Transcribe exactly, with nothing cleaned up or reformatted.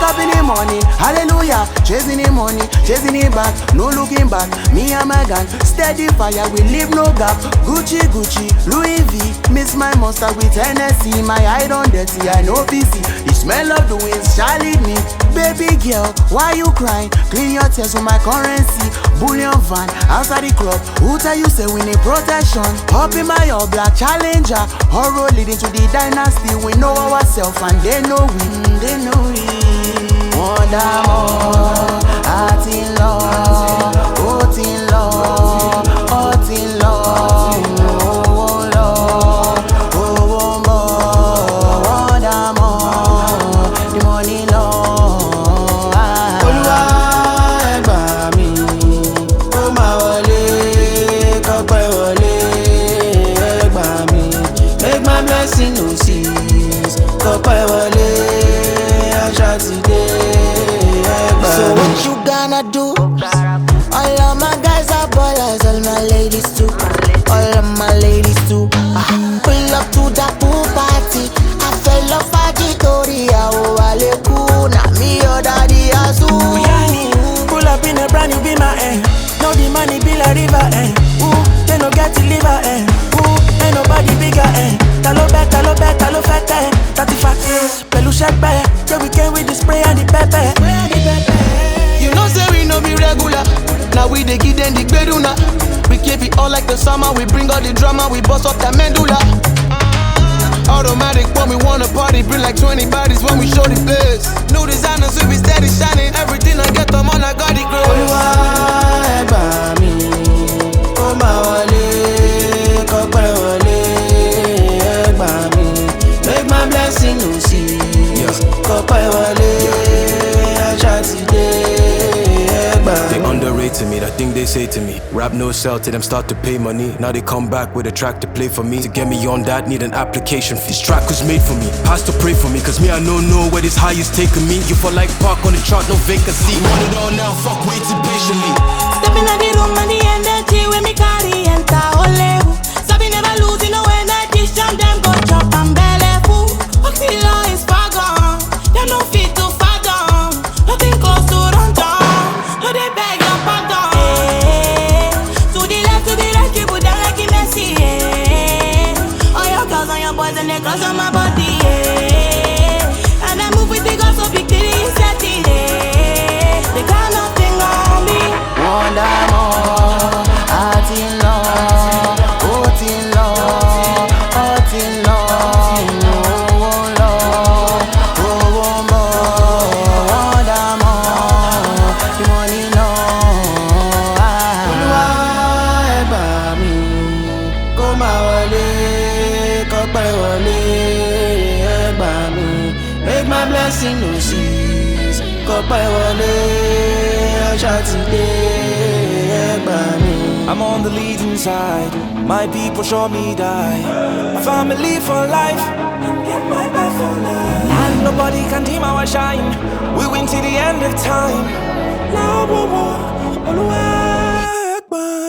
up in the morning, hallelujah. Chasing the money, chasing it back, no looking back. Me and my gang, steady fire, we leave no gap. Gucci, Gucci, Louis V, miss my monster with Hennessy. My eye on dirty, I know P C. The smell of the winds shall lead me. Baby girl, why you crying? Clean your tears with my currency. Bullion van, outside the club. Who tell you say we need protection? Hop in my all black challenger. Horror leading to the dynasty. We know ourselves and they know we, mm, they know we. Wonder more, heart in love, heart in love, heart in love. Oh Lord, oh more, wonder more, the money Lord. Olúwa ẹ gbà mí, ó máa wọlé, kọ́pẹ́ wọlé, ẹ gbà mí. Make my blessing no cease, kọ́pẹ́ wọlé, àṣà ti dé. So what you gonna do? All of my guys are ballers, all my ladies too. All of my ladies too. Ah, pull up to the pool party. I fell off a Victoria, oh Aleku. Now me your daddy Azu. Pull up in a brand new be my eh. Know the money be like river eh. Ooh, they no get to liver eh. Ooh, ain't nobody bigger eh. Talo bet, talo bet, talo fete eh. Tati fati, pelu shake bae. Yeah, we came with the spray and the pepper. You know say we no be regular. Now we dey give them the beduna. We keep it all like the summer. We bring all the drama. We bust up that medulla. Automatic when we wanna party. Bring like twenty bodies when we show the place. New designers we be steady shining. Everything I get them on I got it grow. Olúwa ẹ gbà mí, ó máa wọlé, kọ́pẹ́ wọlé, ẹ gbà mí. Make my blessing no cease, kọ́pẹ́ wọlé, àṣà ti dé. They underrated me, that thing they say to me. Rap no sell to them start to pay money. Now they come back with a track to play for me. To get me on that, need an application fee. This track was made for me, pastor pray for me. Cause me I don't know where this high is taking me. You for like park on the chart, no vacancy. Want it all now, fuck waiting patiently. Stepping out the room and the energy when me carry enter Olehu. Sabi never losing no energy. Sham them go chop and belly full. Oxylo is far gone. They no fit to fathom. Nothing close to run down. No they beg your pardon. Eh, to the left, to the right, people down like in Messi. Eh, all your girls and your boys and they cross on my body. Eh, and I move with the girls so big till the set it. Eh, they got nothing on me. Wonder more, heart in love, heart in love, heart in love. Oh Lord, oh more, wonder more, the money Lord. Olúwa ẹ gbà mí, kó máa wọlé, kọ́pẹ́ wọlé, ẹ gbà mí. Make my blessing no cease, kọ́pẹ́ wọlé, àṣà ti dé. I'm on the leading side. My people show me die. My family for life. And nobody can dim our shine. We win till the end of time. Now,